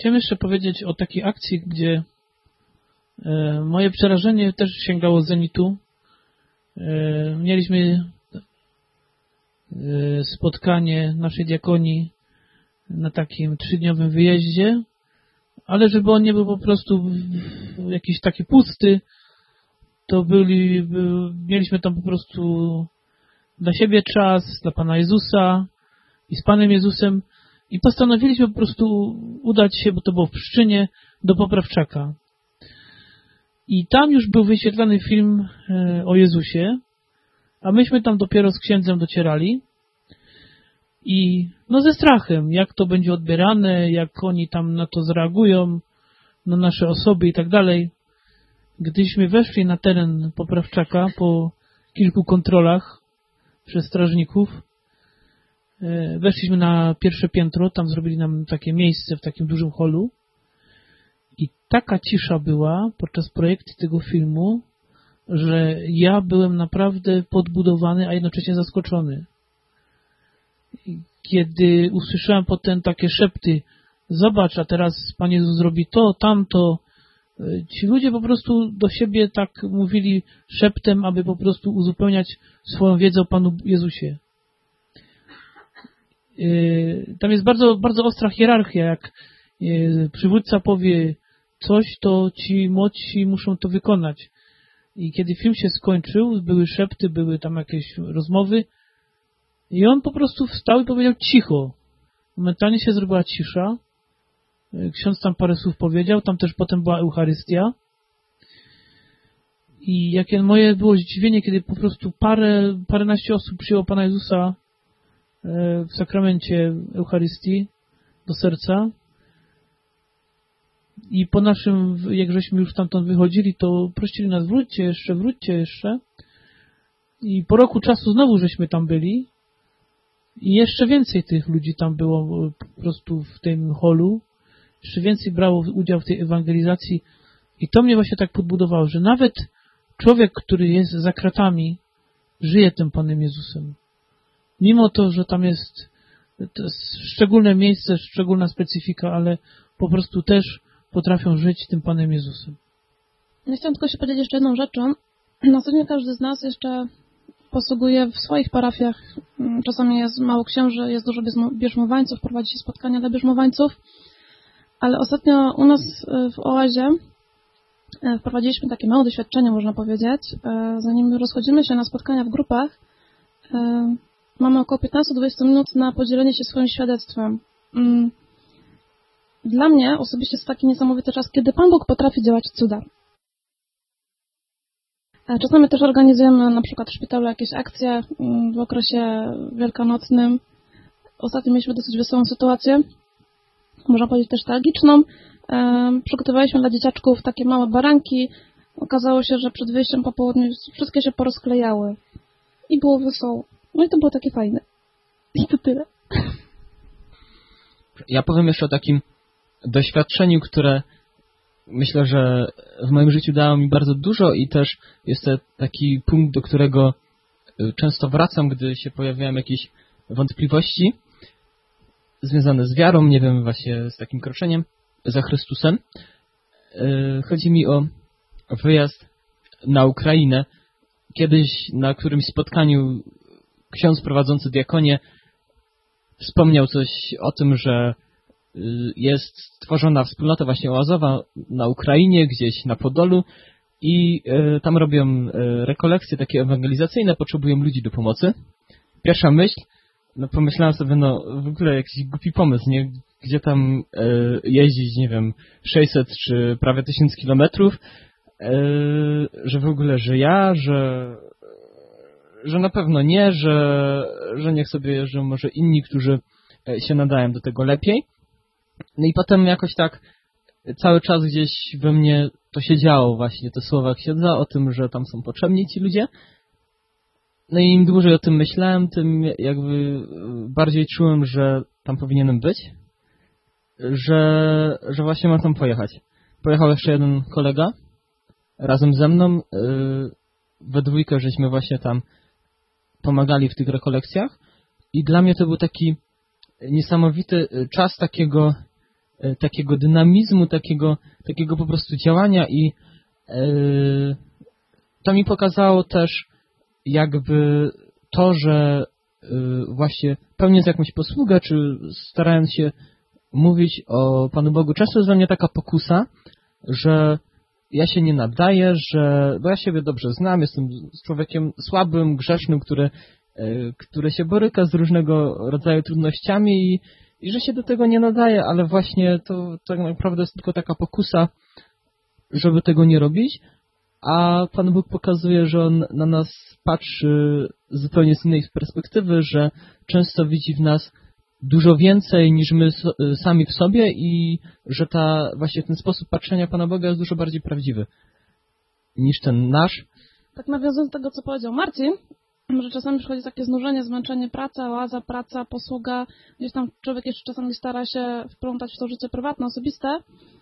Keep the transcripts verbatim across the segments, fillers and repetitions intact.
chciałem jeszcze powiedzieć o takiej akcji, gdzie e, moje przerażenie też sięgało zenitu. E, mieliśmy e, spotkanie naszej diakonii na takim trzydniowym wyjeździe, ale żeby on nie był po prostu jakiś taki pusty, to byli, by, mieliśmy tam po prostu dla siebie czas, dla Pana Jezusa i z Panem Jezusem i postanowiliśmy po prostu udać się, bo to było w Pszczynie, do Poprawczaka. I tam już był wyświetlany film o Jezusie, a myśmy tam dopiero z księdzem docierali i no ze strachem, jak to będzie odbierane, jak oni tam na to zareagują, na nasze osoby i tak dalej. Gdyśmy weszli na teren Poprawczaka po kilku kontrolach przez strażników, weszliśmy na pierwsze piętro, tam zrobili nam takie miejsce w takim dużym holu i taka cisza była podczas projekcji tego filmu, że ja byłem naprawdę podbudowany, a jednocześnie zaskoczony. Kiedy usłyszałem potem takie szepty, zobacz, a teraz Pan Jezus zrobi to, tamto, ci ludzie po prostu do siebie tak mówili szeptem, aby po prostu uzupełniać swoją wiedzę o Panu Jezusie. Tam jest bardzo, bardzo ostra hierarchia. Jak przywódca powie coś, to ci młodsi muszą to wykonać. I kiedy film się skończył, były szepty, były tam jakieś rozmowy i on po prostu wstał i powiedział cicho. Momentalnie się zrobiła cisza. Ksiądz tam parę słów powiedział, tam też potem była Eucharystia. I jakie moje było zdziwienie, kiedy po prostu parę, paręnaście osób przyjęło Pana Jezusa w sakramencie Eucharystii do serca. I po naszym, jak żeśmy już stamtąd wychodzili, to prosili nas, wróćcie jeszcze, wróćcie jeszcze. I po roku czasu znowu żeśmy tam byli. I jeszcze więcej tych ludzi tam było po prostu w tym holu. Jeszcze więcej brało udział w tej ewangelizacji. I to mnie właśnie tak podbudowało, że nawet człowiek, który jest za kratami, żyje tym Panem Jezusem. Mimo to, że tam jest, to jest szczególne miejsce, szczególna specyfika, ale po prostu też potrafią żyć tym Panem Jezusem. Ja chciałam tylko się podzielić jeszcze jedną rzeczą. Następnie każdy z nas jeszcze posługuje w swoich parafiach. Czasami jest mało księży, jest dużo bierzmowańców, prowadzi się spotkania dla bierzmowańców. Ale ostatnio u nas w oazie wprowadziliśmy takie małe doświadczenie, można powiedzieć. Zanim rozchodzimy się na spotkania w grupach, mamy około piętnaście do dwudziestu minut na podzielenie się swoim świadectwem. Dla mnie osobiście jest taki niesamowity czas, kiedy Pan Bóg potrafi działać cuda. Czasami też organizujemy na przykład w szpitalu jakieś akcje w okresie wielkanocnym. Ostatnio mieliśmy dosyć wesołą sytuację, można powiedzieć też tragiczną. Przygotowaliśmy dla dzieciaczków takie małe baranki. Okazało się, że przed wyjściem po południu wszystkie się porozklejały. I było wesoło. No i to było takie fajne. I to tyle. Ja powiem jeszcze o takim doświadczeniu, które myślę, że w moim życiu dało mi bardzo dużo i też jest to taki punkt, do którego często wracam, gdy się pojawiają jakieś wątpliwości związane z wiarą, nie wiem, właśnie z takim kroczeniem za Chrystusem. Chodzi mi o wyjazd na Ukrainę. Kiedyś na którymś spotkaniu ksiądz prowadzący diakonię wspomniał coś o tym, że jest stworzona wspólnota właśnie oazowa na Ukrainie, gdzieś na Podolu i tam robią rekolekcje takie ewangelizacyjne, potrzebują ludzi do pomocy. Pierwsza myśl, no pomyślałem sobie, no w ogóle jakiś głupi pomysł, nie? Gdzie tam e, jeździć, nie wiem, sześćset czy prawie tysiąc kilometrów, e, że w ogóle, że ja, że, że na pewno nie, że, że niech sobie jeżdżą może inni, którzy się nadają do tego lepiej. No i potem jakoś tak cały czas gdzieś we mnie to się działo właśnie, te słowa księdza o tym, że tam są potrzebni ci ludzie. No i im dłużej o tym myślałem, tym jakby bardziej czułem, że tam powinienem być, że, że właśnie mam tam pojechać. Pojechał jeszcze jeden kolega razem ze mną. We dwójkę żeśmy właśnie tam pomagali w tych rekolekcjach i dla mnie to był taki niesamowity czas takiego takiego dynamizmu, takiego, takiego po prostu działania i yy, to mi pokazało też jakby to, że yy, właśnie pełniąc jakąś posługę, czy starając się mówić o Panu Bogu, często jest we mnie taka pokusa, że ja się nie nadaję, że, bo ja siebie dobrze znam, jestem człowiekiem słabym, grzesznym, który, yy, który się boryka z różnego rodzaju trudnościami i I że się do tego nie nadaje, ale właśnie to tak naprawdę jest tylko taka pokusa, żeby tego nie robić, a Pan Bóg pokazuje, że On na nas patrzy zupełnie z innej perspektywy, że często widzi w nas dużo więcej niż my sami w sobie i że ta właśnie ten sposób patrzenia Pana Boga jest dużo bardziej prawdziwy niż ten nasz. Tak nawiązując do tego, co powiedział Marcin, że czasami przychodzi takie znużenie, zmęczenie, praca, łaza, praca, posługa. Gdzieś tam człowiek jeszcze czasami stara się wplątać w to życie prywatne, osobiste.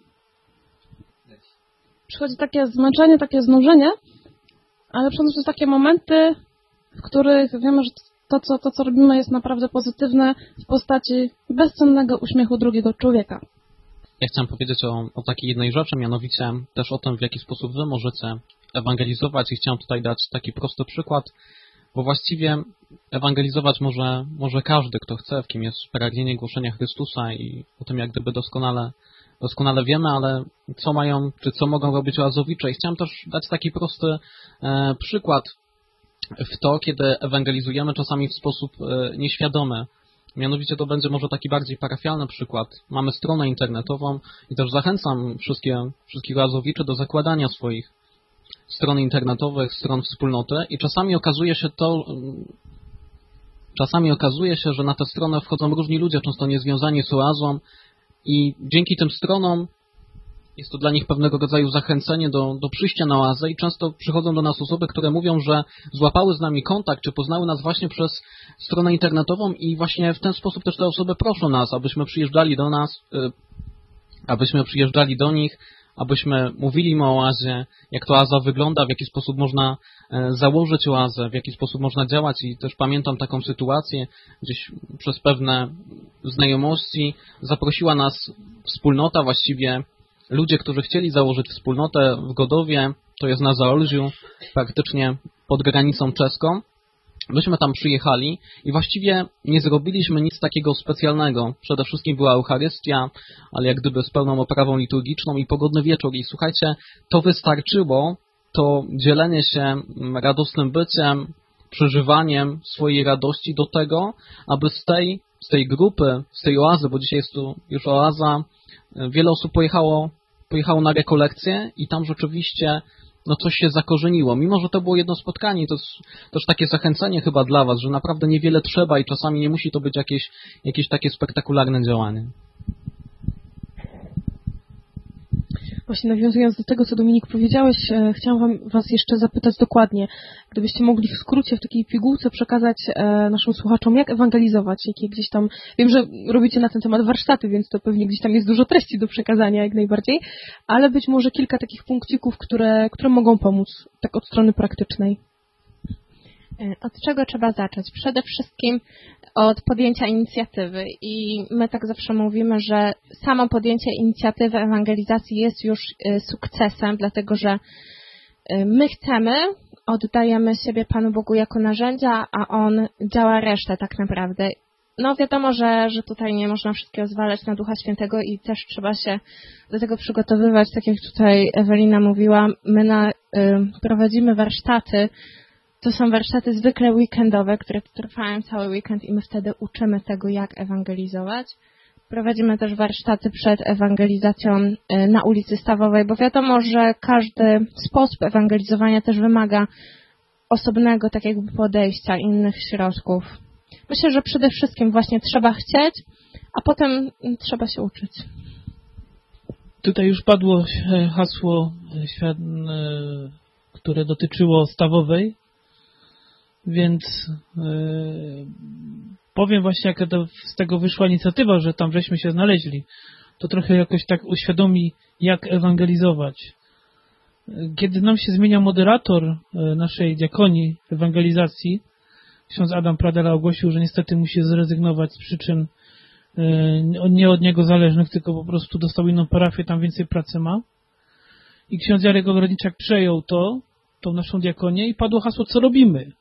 Przychodzi takie zmęczenie, takie znużenie, ale przychodzą też takie momenty, w których wiemy, że to co, to, co robimy, jest naprawdę pozytywne w postaci bezcennego uśmiechu drugiego człowieka. Ja chciałem powiedzieć o, o takiej jednej rzeczy, mianowicie też o tym, w jaki sposób wy możecie ewangelizować i chciałem tutaj dać taki prosty przykład, bo właściwie ewangelizować może, może każdy, kto chce, w kim jest pragnienie głoszenia Chrystusa i o tym jak gdyby doskonale, doskonale wiemy, ale co mają, czy co mogą robić oazowicze. I chciałem też dać taki prosty e, przykład w to, kiedy ewangelizujemy czasami w sposób e, nieświadomy. Mianowicie to będzie może taki bardziej parafialny przykład. Mamy stronę internetową i też zachęcam wszystkie, wszystkich oazowiczy do zakładania swoich stron internetowych, stron wspólnoty i czasami okazuje się to, czasami okazuje się, że na tę stronę wchodzą różni ludzie, często niezwiązani z oazą i dzięki tym stronom jest to dla nich pewnego rodzaju zachęcenie do, do przyjścia na oazę i często przychodzą do nas osoby, które mówią, że złapały z nami kontakt, czy poznały nas właśnie przez stronę internetową i właśnie w ten sposób też te osoby proszą nas, abyśmy przyjeżdżali do nas, abyśmy przyjeżdżali do nich, abyśmy mówili im o oazie, jak to oaza wygląda, w jaki sposób można założyć oazę, w jaki sposób można działać i też pamiętam taką sytuację, gdzieś przez pewne znajomości zaprosiła nas wspólnota, właściwie ludzie, którzy chcieli założyć wspólnotę w Godowie, to jest na Zaolziu, praktycznie pod granicą czeską. Myśmy tam przyjechali i właściwie nie zrobiliśmy nic takiego specjalnego. Przede wszystkim była Eucharystia, ale jak gdyby z pełną oprawą liturgiczną i pogodny wieczór. I słuchajcie, to wystarczyło, to dzielenie się radosnym byciem, przeżywaniem swojej radości do tego, aby z tej, z tej grupy, z tej oazy, bo dzisiaj jest tu już oaza, wiele osób pojechało, pojechało na rekolekcję i tam rzeczywiście no coś się zakorzeniło. Mimo że to było jedno spotkanie, to jest też takie zachęcenie chyba dla was, że naprawdę niewiele trzeba i czasami nie musi to być jakieś, jakieś takie spektakularne działanie. Właśnie nawiązując do tego, co Dominik powiedziałeś, e, chciałam wam, was jeszcze zapytać dokładnie, gdybyście mogli w skrócie, w takiej pigułce przekazać e, naszym słuchaczom, jak ewangelizować, jakie gdzieś tam, wiem, że robicie na ten temat warsztaty, więc to pewnie gdzieś tam jest dużo treści do przekazania, jak najbardziej, ale być może kilka takich punkcików, które, które mogą pomóc, tak od strony praktycznej. Od czego trzeba zacząć? Przede wszystkim od podjęcia inicjatywy i my tak zawsze mówimy, że samo podjęcie inicjatywy ewangelizacji jest już sukcesem, dlatego że my chcemy, oddajemy siebie Panu Bogu jako narzędzia, a On działa resztę tak naprawdę. No wiadomo, że, że tutaj nie można wszystkiego zwalać na Ducha Świętego i też trzeba się do tego przygotowywać, tak jak tutaj Ewelina mówiła, my na, y, prowadzimy warsztaty. To są warsztaty zwykle weekendowe, które trwają cały weekend i my wtedy uczymy tego, jak ewangelizować. Prowadzimy też warsztaty przed ewangelizacją na ulicy Stawowej, bo wiadomo, że każdy sposób ewangelizowania też wymaga osobnego tak jakby podejścia, innych środków. Myślę, że przede wszystkim właśnie trzeba chcieć, a potem trzeba się uczyć. Tutaj już padło hasło, które dotyczyło Stawowej. Więc yy, powiem właśnie, jaka to z tego wyszła inicjatywa, że tam żeśmy się znaleźli. To trochę jakoś tak uświadomi, jak ewangelizować. Kiedy nam się zmienia moderator naszej diakonii ewangelizacji, ksiądz Adam Pradela ogłosił, że niestety musi zrezygnować z przyczyn nie od niego zależnych, tylko po prostu dostał inną parafię, tam więcej pracy ma. I ksiądz Jarek Ogrodniczak przejął to, tą naszą diakonię i padło hasło, co robimy.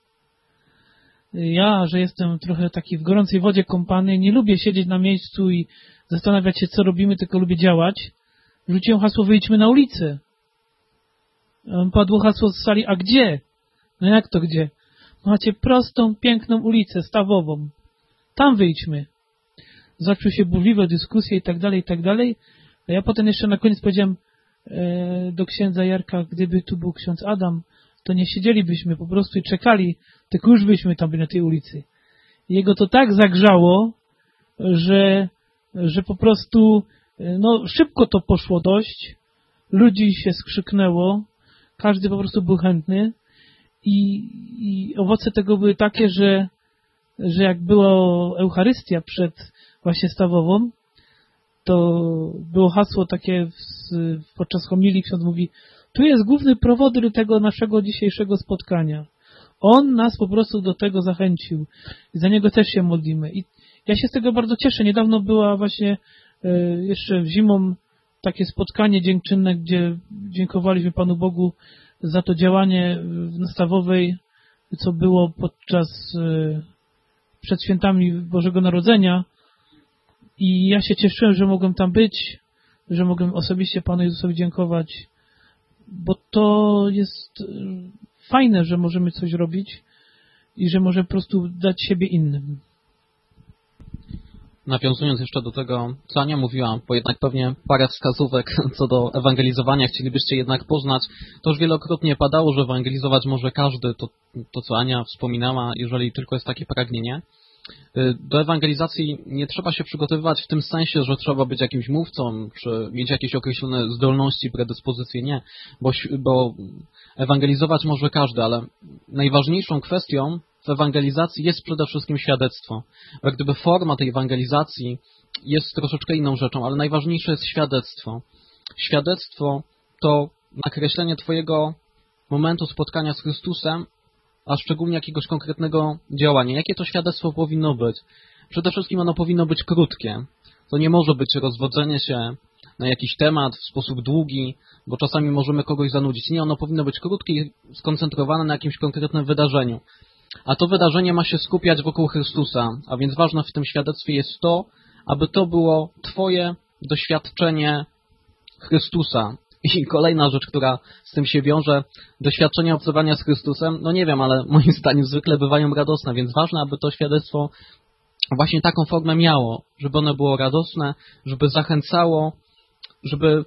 Ja, że jestem trochę taki w gorącej wodzie kąpany, nie lubię siedzieć na miejscu i zastanawiać się, co robimy, tylko lubię działać. Rzuciłem hasło, wyjdźmy na ulicę. Padło hasło z sali, a gdzie? No jak to gdzie? Macie prostą, piękną ulicę, stawową. Tam wyjdźmy. Zaczęły się burzliwe dyskusje i tak dalej, i tak dalej. A ja potem jeszcze na koniec powiedziałem e, do księdza Jarka, gdyby tu był ksiądz Adam, to nie siedzielibyśmy po prostu i czekali, tylko już byśmy tam byli na tej ulicy. I jego to tak zagrzało, że, że po prostu no, szybko to poszło dość. Ludzi się skrzyknęło. Każdy po prostu był chętny. I, i owoce tego były takie, że, że jak była Eucharystia przed właśnie stawową, to było hasło takie w, podczas homilii, ksiądz mówi, tu jest główny prowodyr tego naszego dzisiejszego spotkania. On nas po prostu do tego zachęcił. I za niego też się modlimy. I ja się z tego bardzo cieszę. Niedawno była właśnie e, jeszcze zimą takie spotkanie dziękczynne, gdzie dziękowaliśmy Panu Bogu za to działanie w Nastawowej, co było podczas e, przed świętami Bożego Narodzenia. I ja się cieszyłem, że mogłem tam być, że mogłem osobiście Panu Jezusowi dziękować, bo to jest fajne, że możemy coś robić i że możemy po prostu dać siebie innym. Nawiązując jeszcze do tego, co Ania mówiła, bo jednak pewnie parę wskazówek co do ewangelizowania chcielibyście jednak poznać, to już wielokrotnie padało, że ewangelizować może każdy, to, to co Ania wspominała, jeżeli tylko jest takie pragnienie. Do ewangelizacji nie trzeba się przygotowywać w tym sensie, że trzeba być jakimś mówcą, czy mieć jakieś określone zdolności, predyspozycje, nie, bo, bo ewangelizować może każdy, ale najważniejszą kwestią w ewangelizacji jest przede wszystkim świadectwo. Bo jak gdyby forma tej ewangelizacji jest troszeczkę inną rzeczą, ale najważniejsze jest świadectwo. Świadectwo to nakreślenie Twojego momentu spotkania z Chrystusem, a szczególnie jakiegoś konkretnego działania. Jakie to świadectwo powinno być? Przede wszystkim ono powinno być krótkie. To nie może być rozwodzenie się na jakiś temat w sposób długi, bo czasami możemy kogoś zanudzić. Nie, ono powinno być krótkie i skoncentrowane na jakimś konkretnym wydarzeniu. A to wydarzenie ma się skupiać wokół Chrystusa, a więc ważne w tym świadectwie jest to, aby to było Twoje doświadczenie Chrystusa. I kolejna rzecz, która z tym się wiąże, doświadczenia obcowania z Chrystusem, no nie wiem, ale moim zdaniem zwykle bywają radosne, więc ważne, aby to świadectwo właśnie taką formę miało, żeby ono było radosne, żeby zachęcało, żeby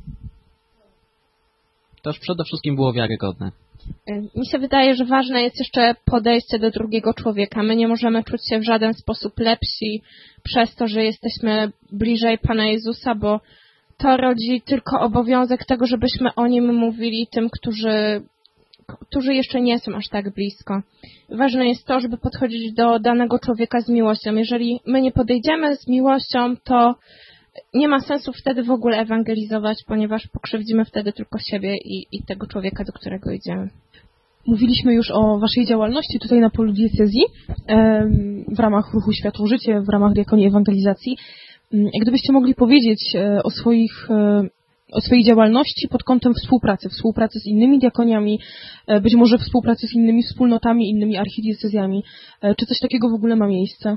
też przede wszystkim było wiarygodne. Mi się wydaje, że ważne jest jeszcze podejście do drugiego człowieka. My nie możemy czuć się w żaden sposób lepsi przez to, że jesteśmy bliżej Pana Jezusa, bo to rodzi tylko obowiązek tego, żebyśmy o Nim mówili tym, którzy, którzy jeszcze nie są aż tak blisko. Ważne jest to, żeby podchodzić do danego człowieka z miłością. Jeżeli my nie podejdziemy z miłością, to nie ma sensu wtedy w ogóle ewangelizować, ponieważ pokrzywdzimy wtedy tylko siebie i, i tego człowieka, do którego idziemy. Mówiliśmy już o Waszej działalności tutaj na polu diecezji w ramach ruchu Światło Życie, w ramach diakonii ewangelizacji. Gdybyście mogli powiedzieć o, swoich, o swojej działalności pod kątem współpracy, współpracy z innymi diakoniami, być może współpracy z innymi wspólnotami, innymi archidiecezjami. Czy coś takiego w ogóle ma miejsce?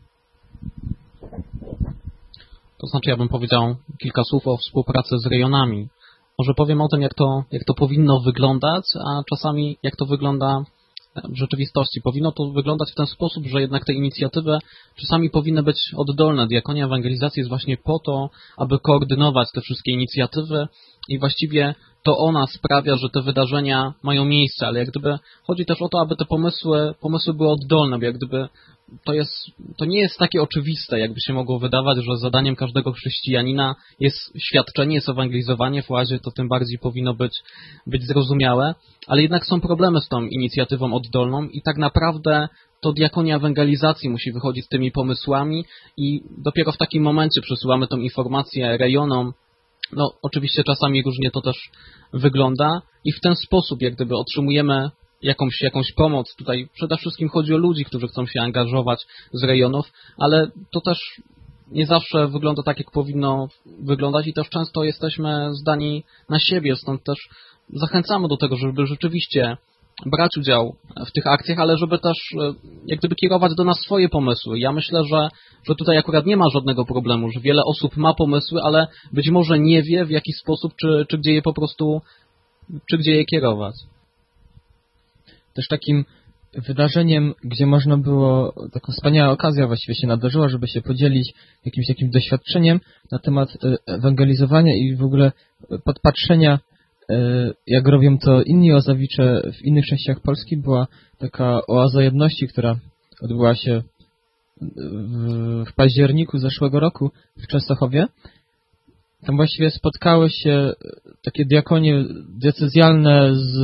To znaczy, ja bym powiedział kilka słów o współpracy z rejonami. Może powiem o tym, jak to, jak to powinno wyglądać, a czasami jak to wygląda w rzeczywistości. Powinno to wyglądać w ten sposób, że jednak te inicjatywy czasami powinny być oddolne. Diakonia ewangelizacji jest właśnie po to, aby koordynować te wszystkie inicjatywy i właściwie to ona sprawia, że te wydarzenia mają miejsce, ale jak gdyby chodzi też o to, aby te pomysły, pomysły były oddolne, bo jak gdyby to jest, to nie jest takie oczywiste, jakby się mogło wydawać, że zadaniem każdego chrześcijanina jest świadczenie, jest ewangelizowanie w łazie, to tym bardziej powinno być, być zrozumiałe, ale jednak są problemy z tą inicjatywą oddolną i tak naprawdę to diakonia ewangelizacji musi wychodzić z tymi pomysłami i dopiero w takim momencie przesyłamy tą informację rejonom. No, oczywiście czasami różnie to też wygląda i w ten sposób jak gdyby otrzymujemy jakąś, jakąś pomoc. Tutaj przede wszystkim chodzi o ludzi, którzy chcą się angażować z rejonów, ale to też nie zawsze wygląda tak, jak powinno wyglądać i też często jesteśmy zdani na siebie, stąd też zachęcamy do tego, żeby rzeczywiście brać udział w tych akcjach, ale żeby też jak gdyby kierować do nas swoje pomysły. Ja myślę, że, że tutaj akurat nie ma żadnego problemu, że wiele osób ma pomysły, ale być może nie wie w jaki sposób, czy, czy gdzie je po prostu, czy gdzie je kierować. Też takim wydarzeniem, gdzie można było, taka wspaniała okazja właściwie się nadarzyła, żeby się podzielić jakimś takim doświadczeniem na temat ewangelizowania i w ogóle podpatrzenia, jak robią to inni oazowicze w innych częściach Polski. Była taka oaza jedności, która odbyła się w, w październiku zeszłego roku w Częstochowie. Tam właściwie spotkały się takie diakonie diecezjalne z,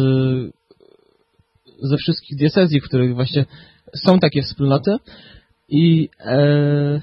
ze wszystkich diecezji, w których właśnie są takie wspólnoty i e,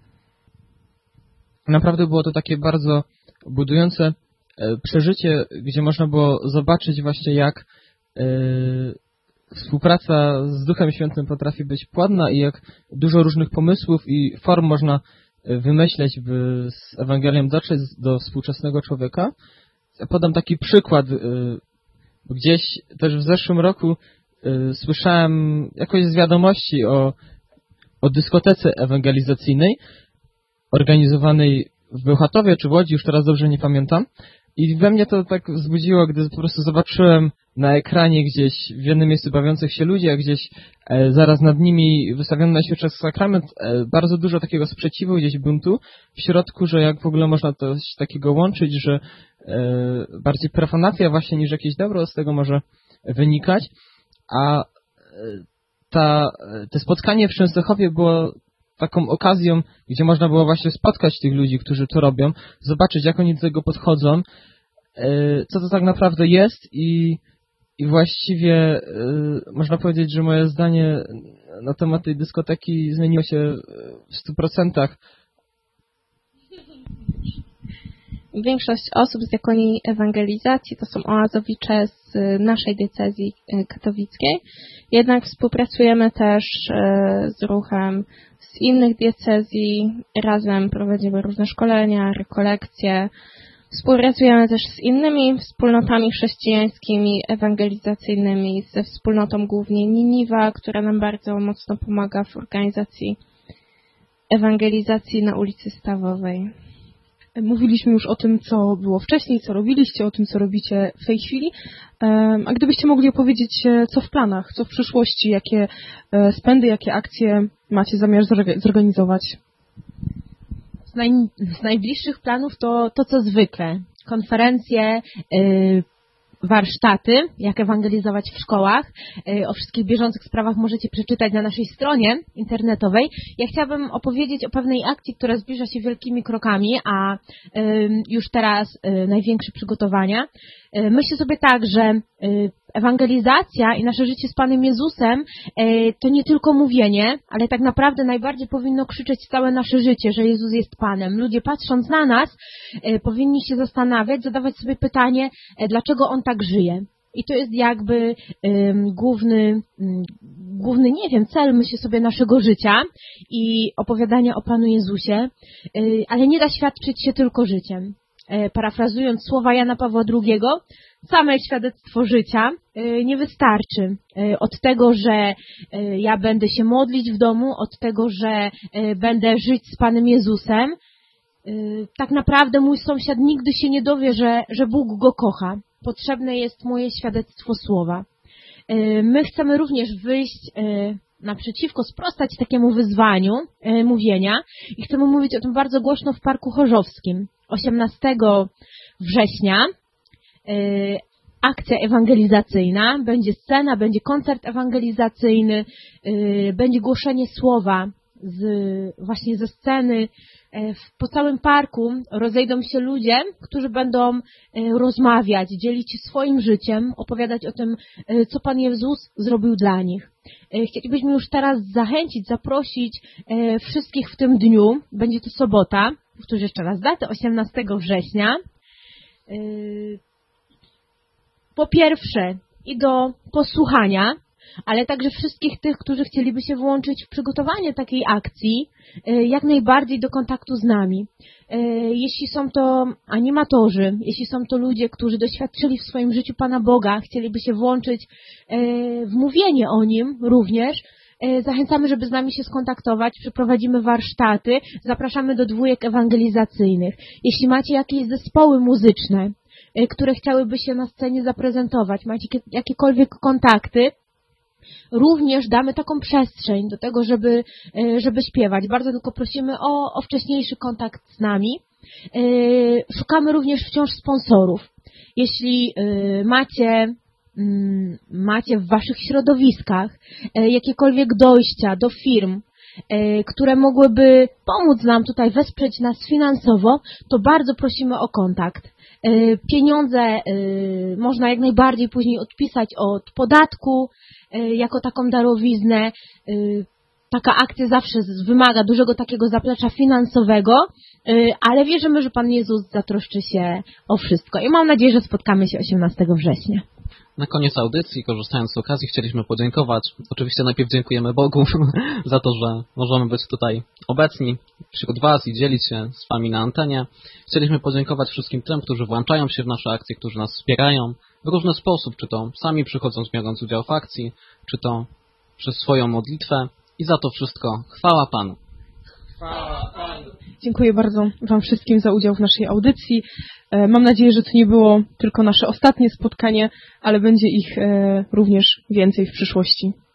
naprawdę było to takie bardzo budujące przeżycie, gdzie można było zobaczyć właśnie, jak e, współpraca z Duchem Świętym potrafi być płodna i jak dużo różnych pomysłów i form można wymyśleć, by z Ewangelią dotrzeć do współczesnego człowieka. Ja podam taki przykład. E, gdzieś też w zeszłym roku e, słyszałem jakoś z wiadomości o, o dyskotece ewangelizacyjnej organizowanej w Bełchatowie czy w Łodzi, już teraz dobrze nie pamiętam. I we mnie to tak wzbudziło, gdy po prostu zobaczyłem na ekranie gdzieś w jednym miejscu bawiących się ludzi, a gdzieś e, zaraz nad nimi wystawiony na świeczach sakrament, e, bardzo dużo takiego sprzeciwu, gdzieś buntu w środku, że jak w ogóle można coś takiego łączyć, że e, bardziej profanacja właśnie niż jakieś dobro z tego może wynikać. A e, ta, te spotkanie w Częstochowie było taką okazją, gdzie można było właśnie spotkać tych ludzi, którzy to robią, zobaczyć, jak oni do tego podchodzą, co to tak naprawdę jest i, i właściwie można powiedzieć, że moje zdanie na temat tej dyskoteki zmieniło się w stu procentach. Większość osób z diakonii ewangelizacji to są oazowicze z naszej diecezji katowickiej, jednak współpracujemy też z ruchem z innych diecezji, razem prowadzimy różne szkolenia, rekolekcje, współpracujemy też z innymi wspólnotami chrześcijańskimi, ewangelizacyjnymi, ze wspólnotą głównie Niniwa, która nam bardzo mocno pomaga w organizacji ewangelizacji na ulicy Stawowej. Mówiliśmy już o tym, co było wcześniej, co robiliście, o tym, co robicie w tej chwili. A gdybyście mogli opowiedzieć, co w planach, co w przyszłości, jakie spędy, jakie akcje macie zamiar zorganizować? Z, naj, z najbliższych planów to, to co zwykle. Konferencje, yy, warsztaty, jak ewangelizować w szkołach. Yy, o wszystkich bieżących sprawach możecie przeczytać na naszej stronie internetowej. Ja chciałabym opowiedzieć o pewnej akcji, która zbliża się wielkimi krokami, a yy, już teraz yy, największe przygotowania. Yy, myślę sobie tak, że yy, ewangelizacja i nasze życie z Panem Jezusem to nie tylko mówienie, ale tak naprawdę najbardziej powinno krzyczeć całe nasze życie, że Jezus jest Panem. Ludzie patrząc na nas powinni się zastanawiać, zadawać sobie pytanie, dlaczego On tak żyje. I to jest jakby um, główny, um, główny, nie wiem, cel, myślę sobie, naszego życia i opowiadania o Panu Jezusie, y, ale nie da świadczyć się tylko życiem. E, parafrazując słowa Jana Pawła drugiego, same świadectwo życia y, nie wystarczy. Y, od tego, że y, ja będę się modlić w domu, od tego, że y, będę żyć z Panem Jezusem, y, tak naprawdę mój sąsiad nigdy się nie dowie, że, że Bóg go kocha. Potrzebne jest moje świadectwo słowa. My chcemy również wyjść naprzeciwko, sprostać takiemu wyzwaniu mówienia i chcemy mówić o tym bardzo głośno w Parku Chorzowskim. osiemnastego września akcja ewangelizacyjna, będzie scena, będzie koncert ewangelizacyjny, będzie głoszenie słowa z, właśnie ze sceny. Po całym parku rozejdą się ludzie, którzy będą rozmawiać, dzielić się swoim życiem, opowiadać o tym, co Pan Jezus zrobił dla nich. Chcielibyśmy już teraz zachęcić, zaprosić wszystkich w tym dniu. Będzie to sobota, powtórzę jeszcze raz datę, osiemnastego września. Po pierwsze i do posłuchania ale także wszystkich tych, którzy chcieliby się włączyć w przygotowanie takiej akcji, jak najbardziej do kontaktu z nami. Jeśli są to animatorzy, jeśli są to ludzie, którzy doświadczyli w swoim życiu Pana Boga, chcieliby się włączyć w mówienie o Nim również, zachęcamy, żeby z nami się skontaktować, przeprowadzimy warsztaty, zapraszamy do dwójek ewangelizacyjnych. Jeśli macie jakieś zespoły muzyczne, które chciałyby się na scenie zaprezentować, macie jakiekolwiek kontakty, również damy taką przestrzeń do tego, żeby, żeby śpiewać. Bardzo tylko prosimy o, o wcześniejszy kontakt z nami. Szukamy również wciąż sponsorów. Jeśli macie, macie w waszych środowiskach jakiekolwiek dojścia do firm, które mogłyby pomóc nam tutaj, wesprzeć nas finansowo, to bardzo prosimy o kontakt. Pieniądze można jak najbardziej później odpisać od podatku jako taką darowiznę. Taka akcja zawsze wymaga dużego takiego zaplecza finansowego, ale wierzymy, że Pan Jezus zatroszczy się o wszystko i mam nadzieję, że spotkamy się osiemnastego września. Na koniec audycji, korzystając z okazji, chcieliśmy podziękować. Oczywiście najpierw dziękujemy Bogu za to, że możemy być tutaj obecni wśród Was i dzielić się z Wami na antenie. Chcieliśmy podziękować wszystkim tym, którzy włączają się w nasze akcje, którzy nas wspierają w różny sposób, czy to sami przychodząc, biorąc udział w akcji, czy to przez swoją modlitwę. I za to wszystko chwała Panu. Chwała Panu. Dziękuję bardzo Wam wszystkim za udział w naszej audycji. Mam nadzieję, że to nie było tylko nasze ostatnie spotkanie, ale będzie ich również więcej w przyszłości.